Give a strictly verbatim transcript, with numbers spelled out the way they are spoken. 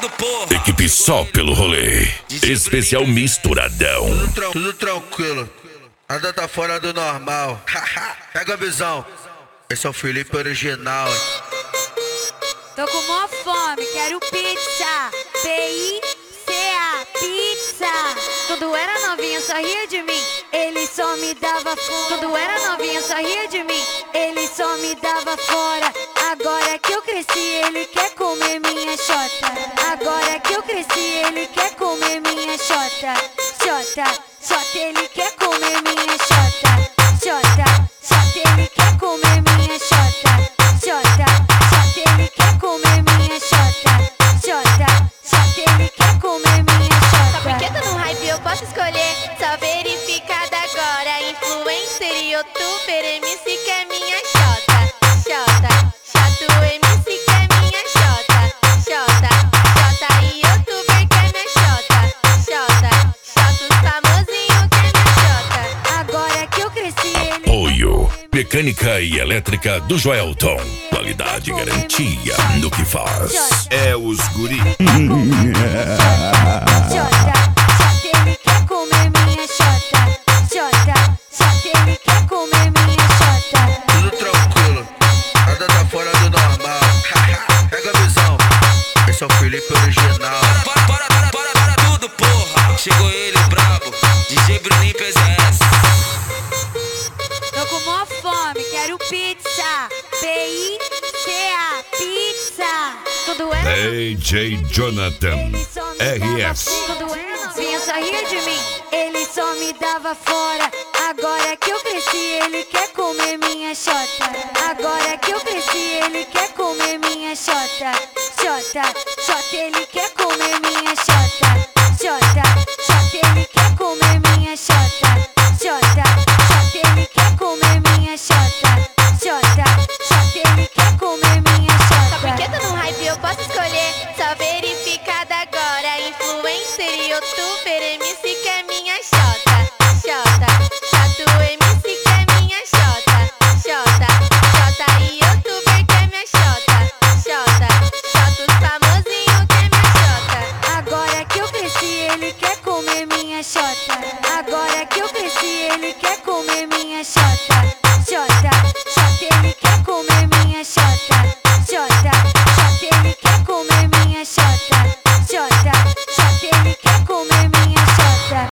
tudo, porra. Equipe só pelo rolê. Especial misturadão. Tudo, tran tudo tranquilo. Nada tá fora do normal. Pega a visão. Esse é o Felipe original. Hein? Tô com mó fome, quero pizza. P I C A, pizza. Quando era novinha só ria de mim, ele só me dava fora. Quando era novinha só ria de mim, ele só me dava fora. Agora que eu cresci, ele quer comer minha xota. Agora que eu cresci, ele quer comer minha xota. Xota, xota, ele quer comer minha xota. Xota, xota, ele quer comer minha xota. Xota, xota, ele quer comer minha xota. Xota, xota, ele quer comer minha xota. Só porque tô no hype eu posso escolher. Só verificada agora. Influencer e youtuber, M C que é minha xota. Xota, chato M C que é minha xota. Xota, xota e youtuber que é minha xota. Xota, chato famosinho que é minha xota. Agora que eu cresci, ele Apoio Mecânica e Elétrica do Joelton. Qualidade e garantia no que faz. É os guri. Xota, xota, ele quer comer minha xota. Xota, xota, ele quer comer minha xota. Tudo tranquilo. Nada tá fora do normal. Pega a visão. Esse é o Felipe original. Para, para, para, para, para tudo, porra. Chegou ele, o brabo. D J Bruninho P Z S. Tô com mó fome, quero pizza. P I C A, pizza. Quando era D J Jonathan ele só me R dava S. fora. Quando era novinha só ria de mim, ele só me dava fora. Agora que eu cresci, ele quer comer minha xota. Agora que eu cresci, ele quer comer minha xota. Xota, xota, ele quer comer minha xota. Xota, xota, ele quer comer minha xota.